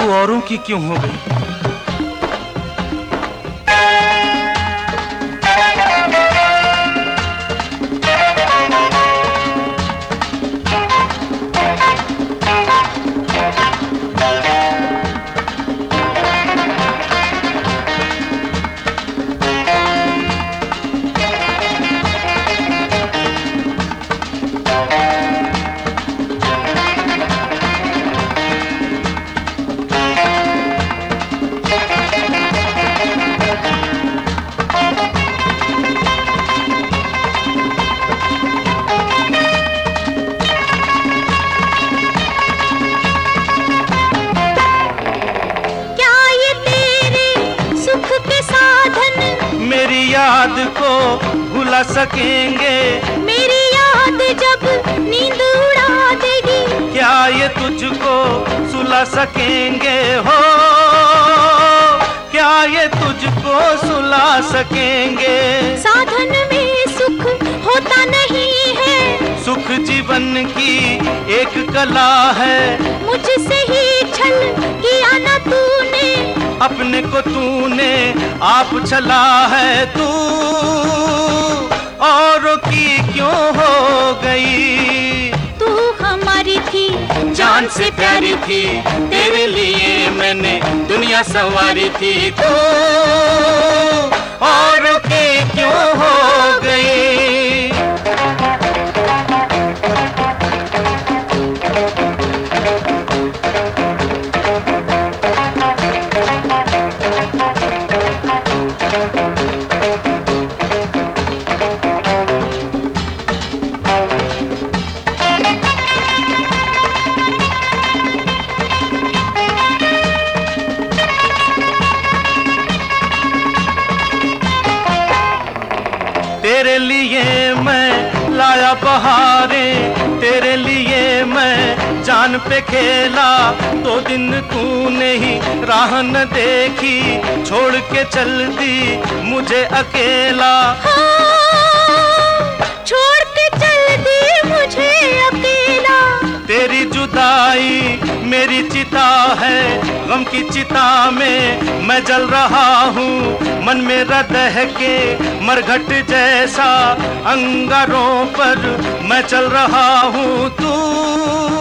औरों की क्यों हो गई? मेरी याद को भुला सकेंगे? मेरी याद जब नींद उड़ा देगी, क्या ये तुझको सुला सकेंगे हो? क्या ये तुझको सुला सकेंगे? साधन में सुख होता नहीं है, सुख जीवन की एक कला है। मुझसे ही छल किया ना तूने, अपने को तूने आप छला है। तू औरों की क्यों हो गई? तू हमारी थी, जान से प्यारी थी, तेरे लिए मैंने दुनिया संवारी थी। तू औरों की क्यों हो गई? तेरे लिए मैं लाया बहारें, तेरे लिए मैं जान पे खेला। 2 दिन तूने ही राह न देखी, छोड़ के चल दी मुझे अकेला। छोड़ के चल दी मुझे अकेला। तेरी जुदाई मेरी चिता है, गम की चिता में मैं जल रहा हूँ। मन मेरा दह के मरघट जैसा अंगारों पर मैं चल रहा हूँ। तू